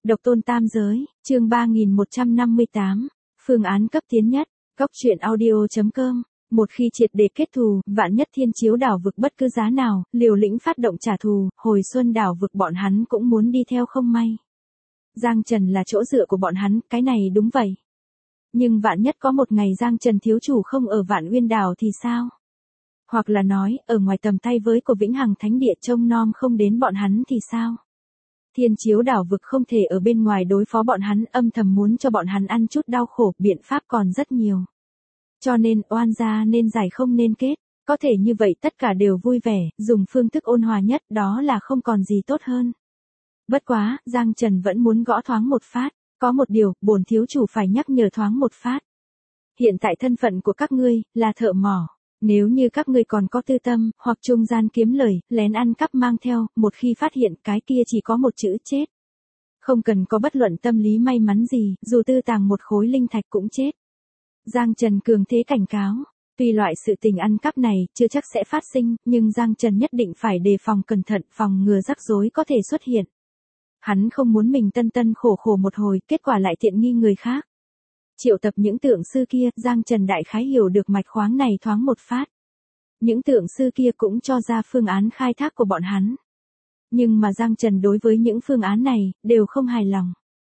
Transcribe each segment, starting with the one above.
Độc tôn tam giới, chương 3158, phương án cấp tiến nhất, góc truyện audio.com. Một khi triệt để kết thù, vạn nhất thiên chiếu đảo vực bất cứ giá nào, liều lĩnh phát động trả thù, hồi xuân đảo vực bọn hắn cũng muốn đi theo không may. Giang Trần là chỗ dựa của bọn hắn, cái này đúng vậy. Nhưng vạn nhất có một ngày Giang Trần thiếu chủ không ở Vạn Uyên đảo thì sao? Hoặc là nói, ở ngoài tầm tay với của Vĩnh Hằng Thánh Địa trông nom không đến bọn hắn thì sao? Thiên chiếu đảo vực không thể ở bên ngoài đối phó bọn hắn, âm thầm muốn cho bọn hắn ăn chút đau khổ, biện pháp còn rất nhiều. Cho nên oan gia nên giải không nên kết, có thể như vậy tất cả đều vui vẻ, dùng phương thức ôn hòa nhất, đó là không còn gì tốt hơn. Bất quá, Giang Trần vẫn muốn gõ thoáng một phát, có một điều, bổn thiếu chủ phải nhắc nhở thoáng một phát. Hiện tại thân phận của các ngươi, là thợ mỏ. Nếu như các ngươi còn có tư tâm, hoặc trung gian kiếm lời, lén ăn cắp mang theo, một khi phát hiện cái kia chỉ có một chữ chết. Không cần có bất luận tâm lý may mắn gì, dù tư tàng một khối linh thạch cũng chết. Giang Trần cường thế cảnh cáo, tuy loại sự tình ăn cắp này chưa chắc sẽ phát sinh, nhưng Giang Trần nhất định phải đề phòng cẩn thận, phòng ngừa rắc rối có thể xuất hiện. Hắn không muốn mình tân khổ khổ một hồi, kết quả lại tiện nghi người khác. Triệu tập những tượng sư kia, Giang Trần đại khái hiểu được mạch khoáng này thoáng một phát. Những tượng sư kia cũng cho ra phương án khai thác của bọn hắn. Nhưng mà Giang Trần đối với những phương án này, đều không hài lòng.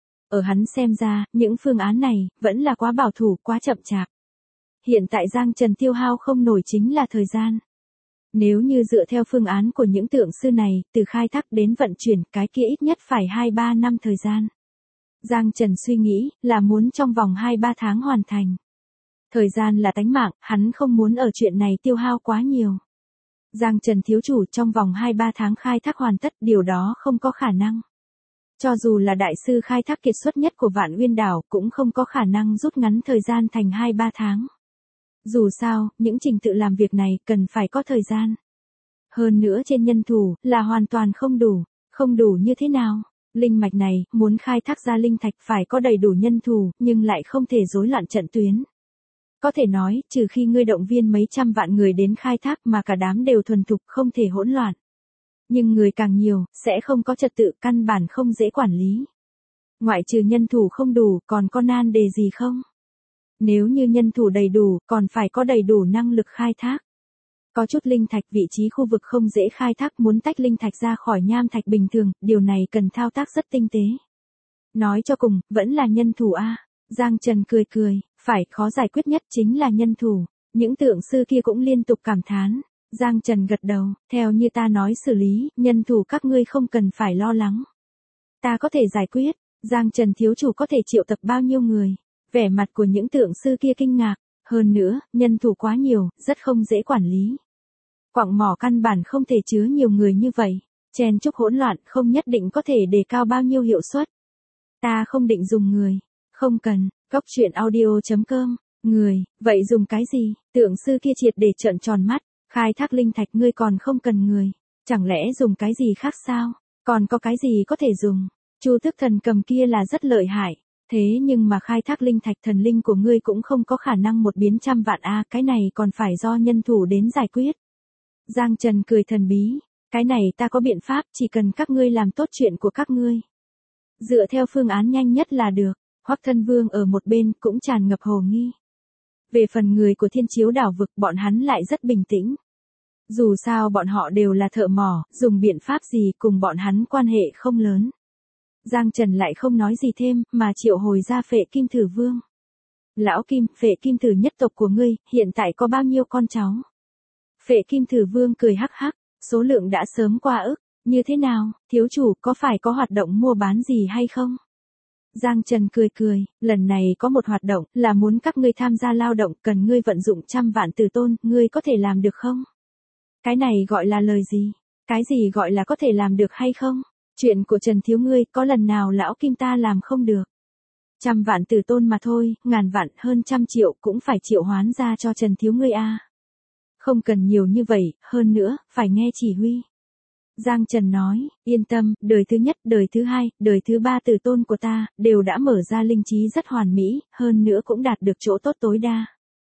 Ở hắn xem ra, những phương án này, vẫn là quá bảo thủ, quá chậm chạp. Hiện tại Giang Trần tiêu hao không nổi chính là thời gian. Nếu như dựa theo phương án của những tượng sư này, từ khai thác đến vận chuyển, cái kia ít nhất phải 2-3 năm thời gian. Giang Trần suy nghĩ, là muốn trong vòng 2-3 tháng hoàn thành. Thời gian là tánh mạng, hắn không muốn ở chuyện này tiêu hao quá nhiều. Giang Trần thiếu chủ trong vòng 2-3 tháng khai thác hoàn tất, điều đó không có khả năng. Cho dù là đại sư khai thác kiệt xuất nhất của Vạn Uyên đảo, cũng không có khả năng rút ngắn thời gian thành 2-3 tháng. Dù sao, những trình tự làm việc này cần phải có thời gian. Hơn nữa trên nhân thủ, là hoàn toàn không đủ. Không đủ như thế nào? Linh mạch này, muốn khai thác ra linh thạch phải có đầy đủ nhân thủ, nhưng lại không thể rối loạn trận tuyến. Có thể nói, trừ khi ngươi động viên mấy trăm vạn người đến khai thác mà cả đám đều thuần thục, không thể hỗn loạn. Nhưng người càng nhiều, sẽ không có trật tự, căn bản không dễ quản lý. Ngoại trừ nhân thủ không đủ, còn có nan đề gì không? Nếu như nhân thủ đầy đủ, còn phải có đầy đủ năng lực khai thác. Có chút linh thạch vị trí khu vực không dễ khai thác, muốn tách linh thạch ra khỏi nham thạch bình thường, điều này cần thao tác rất tinh tế. Nói cho cùng, vẫn là nhân thủ a. Giang Trần cười, phải, khó giải quyết nhất chính là nhân thủ. Những tượng sư kia cũng liên tục cảm thán. Giang Trần gật đầu, theo như ta nói xử lý, nhân thủ các ngươi không cần phải lo lắng. Ta có thể giải quyết, Giang Trần thiếu chủ có thể triệu tập bao nhiêu người. Vẻ mặt của những tượng sư kia kinh ngạc, hơn nữa, nhân thủ quá nhiều, rất không dễ quản lý. Quặng mỏ căn bản không thể chứa nhiều người như vậy, chen chúc hỗn loạn không nhất định có thể đề cao bao nhiêu hiệu suất. Ta không định dùng người, không cần, góc truyện audio.com, người, vậy dùng cái gì? Tượng sư kia triệt để trợn tròn mắt, khai thác linh thạch ngươi còn không cần người, chẳng lẽ dùng cái gì khác sao? Còn có cái gì có thể dùng? Chu Thức Thần Cầm kia là rất lợi hại. Thế nhưng mà khai thác linh thạch thần linh của ngươi cũng không có khả năng một biến trăm vạn a, cái này còn phải do nhân thủ đến giải quyết. Giang Trần cười thần bí, cái này ta có biện pháp, chỉ cần các ngươi làm tốt chuyện của các ngươi. Dựa theo phương án nhanh nhất là được. Hoắc Thân Vương ở một bên cũng tràn ngập hồ nghi. Về phần người của Thiên Chiếu đảo vực, bọn hắn lại rất bình tĩnh. Dù sao bọn họ đều là thợ mỏ, dùng biện pháp gì cùng bọn hắn quan hệ không lớn. Giang Trần lại không nói gì thêm, mà triệu hồi ra Phệ Kim Thử Vương. Lão Kim, Phệ Kim Thử nhất tộc của ngươi, hiện tại có bao nhiêu con cháu? Phệ Kim Thử Vương cười hắc hắc, số lượng đã sớm qua ức, như thế nào, thiếu chủ, có phải có hoạt động mua bán gì hay không? Giang Trần cười, lần này có một hoạt động, là muốn các ngươi tham gia lao động, cần ngươi vận dụng 100 vạn tử tôn, ngươi có thể làm được không? Cái này gọi là lời gì? Cái gì gọi là có thể làm được hay không? Chuyện của Trần thiếu ngươi, có lần nào lão Kim ta làm không được? 100 vạn tử tôn mà thôi, ngàn vạn, hơn 100 triệu cũng phải triệu hoán ra cho Trần thiếu ngươi a. Không cần nhiều như vậy, hơn nữa, phải nghe chỉ huy. Giang Trần nói, yên tâm, đời thứ nhất, đời thứ hai, đời thứ ba tử tôn của ta, đều đã mở ra linh trí rất hoàn mỹ, hơn nữa cũng đạt được chỗ tốt tối đa.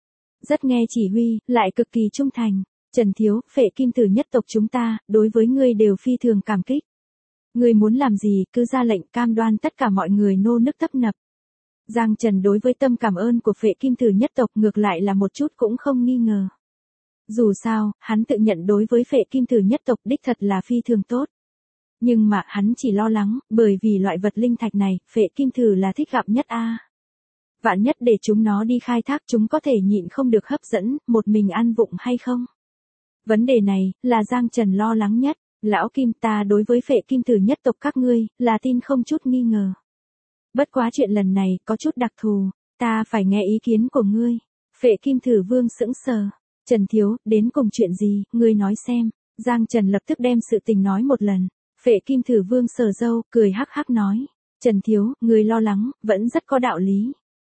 Rất nghe chỉ huy, lại cực kỳ trung thành. Trần thiếu, Phệ Kim Thử nhất tộc chúng ta, đối với ngươi đều phi thường cảm kích. Ngươi muốn làm gì, cứ ra lệnh, cam đoan tất cả mọi người nô nức tấp nập. Giang Trần đối với tâm cảm ơn của Phệ Kim Tử nhất tộc ngược lại là một chút cũng không nghi ngờ. Dù sao, hắn tự nhận đối với Phệ Kim Tử nhất tộc đích thật là phi thường tốt. Nhưng mà hắn chỉ lo lắng, bởi vì loại vật linh thạch này, Phệ Kim Tử là thích gặp nhất a. Vạn nhất để chúng nó đi khai thác chúng có thể nhịn không được hấp dẫn, một mình ăn vụng hay không? Vấn đề này, là Giang Trần lo lắng nhất. Lão Kim, ta đối với Phệ Kim Tử nhất tộc các ngươi, là tin không chút nghi ngờ. Bất quá chuyện lần này, có chút đặc thù, ta phải nghe ý kiến của ngươi. Phệ Kim Tử Vương sững sờ. Trần Thiếu, đến cùng chuyện gì, ngươi nói xem. Giang Trần lập tức đem sự tình nói một lần. Phệ Kim Tử Vương sờ râu, cười hắc hắc nói. Trần Thiếu, ngươi lo lắng, vẫn rất có đạo lý.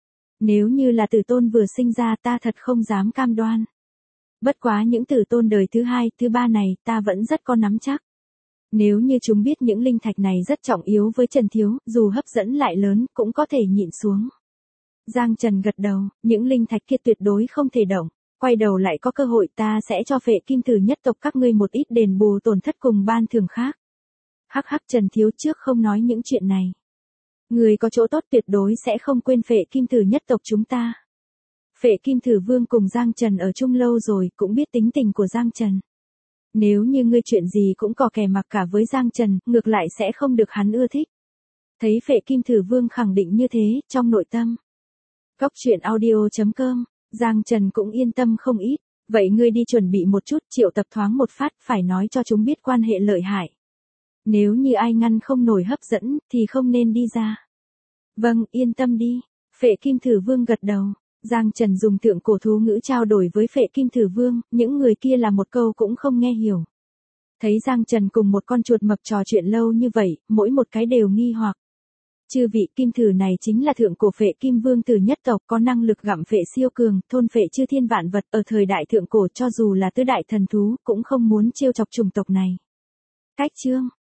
Nếu như là tử tôn vừa sinh ra ta thật không dám cam đoan. Bất quá những tử tôn đời thứ hai, thứ ba này ta vẫn rất có nắm chắc. Nếu như chúng biết những linh thạch này rất trọng yếu với Trần Thiếu, dù hấp dẫn lại lớn, cũng có thể nhịn xuống. Giang Trần gật đầu, những linh thạch kia tuyệt đối không thể động. Quay đầu lại có cơ hội ta sẽ cho Phệ Kim Tử nhất tộc các ngươi một ít đền bù tổn thất cùng ban thưởng khác. Hắc hắc, Trần Thiếu trước không nói những chuyện này. Người có chỗ tốt tuyệt đối sẽ không quên Phệ Kim Tử nhất tộc chúng ta. Phệ Kim Tử Vương cùng Giang Trần ở chung lâu rồi, cũng biết tính tình của Giang Trần. Nếu như ngươi chuyện gì cũng có kè mặc cả với Giang Trần, ngược lại sẽ không được hắn ưa thích. Thấy Phệ Kim Tử Vương khẳng định như thế, trong nội tâm. Góc truyện audio.com, Giang Trần cũng yên tâm không ít. Vậy ngươi đi chuẩn bị một chút, triệu tập thoáng một phát, phải nói cho chúng biết quan hệ lợi hại. Nếu như ai ngăn không nổi hấp dẫn, thì không nên đi ra. Vâng, yên tâm đi. Phệ Kim Tử Vương gật đầu. Giang Trần dùng thượng cổ thú ngữ trao đổi với Phệ Kim Tử Vương, những người kia là một câu cũng không nghe hiểu. Thấy Giang Trần cùng một con chuột mập trò chuyện lâu như vậy, mỗi một cái đều nghi hoặc. Chư vị Kim Tử này chính là thượng cổ Phệ Kim Vương Tử nhất tộc có năng lực gặm phệ siêu cường, thôn phệ chư thiên vạn vật ở thời đại thượng cổ cho dù là tứ đại thần thú cũng không muốn trêu chọc chủng tộc này. Cách chương